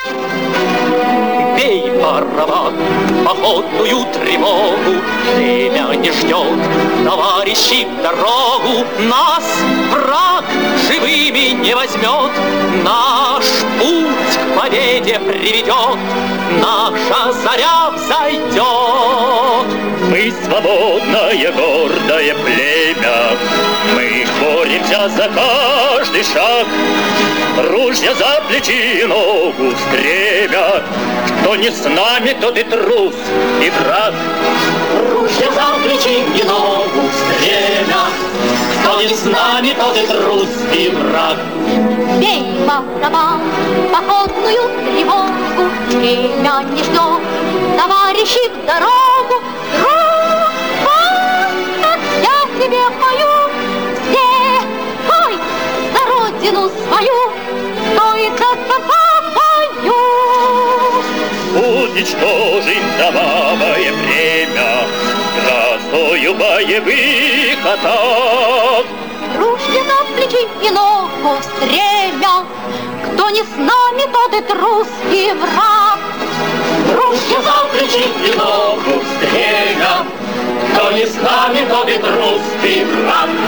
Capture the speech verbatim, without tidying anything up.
Бей, барабан, походную тревогу, время не ждет, товарищи, в дорогу. Нас враг живыми не возьмет, наш путь к победе приведет, наша заря взойдет. Мы свободное, гордое племя, мы боремся за каждый шаг. Ружья за плечи и ногу стремят, кто не с нами, тот и трус, и враг. Ружья за плечи и ногу стремят, кто не с нами, тот и трус, и враг. Бей, барабан, походную тревогу, время не ждет, товарищи, в дорогу. Друг, я тебе пою, все, пой за родину свою, стой до конца бою. Уничтожим кровавое время грозою боевых атак. Ружья за плечи и ногу стремя, кто не с нами, тот и трус, и враг. Ружья за плечи и ногу стремя, кто не с нами, тот и трус, и враг.